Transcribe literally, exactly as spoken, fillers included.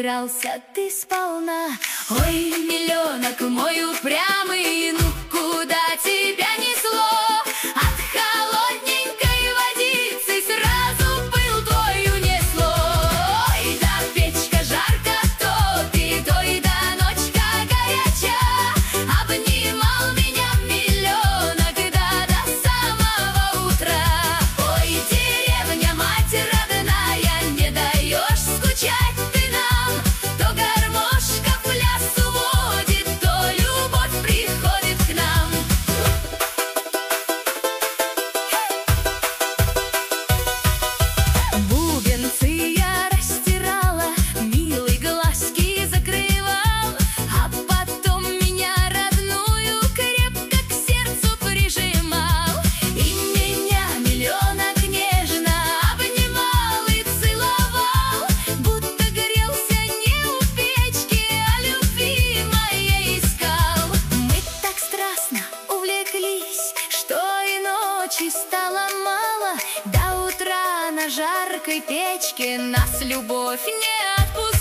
наигрался ты сполна. Ой, миллионок мой упрямый, ну куда тебя несло? От холодненькой водицы сразу пыл твой унесло. Ой, да печка жарко топит, ой, да ночка горяча. Обнимал меня миллионок, да до самого утра. Ой, деревня, мать родная, не даешь скучать ты нам. То гармошка в пляс уводит, то любовь приходит к нам. Бубенцы я растирала, милый глазки закрывал, а потом меня родную крепко к сердцу прижимал. И меня миллионок нежно обнимал и целовал, будто грелся не у печки, а любви моей искал. Мы так страстно увлеклись, что и ночи стало мало. До утра на жаркой печке нас любовь не отпускала.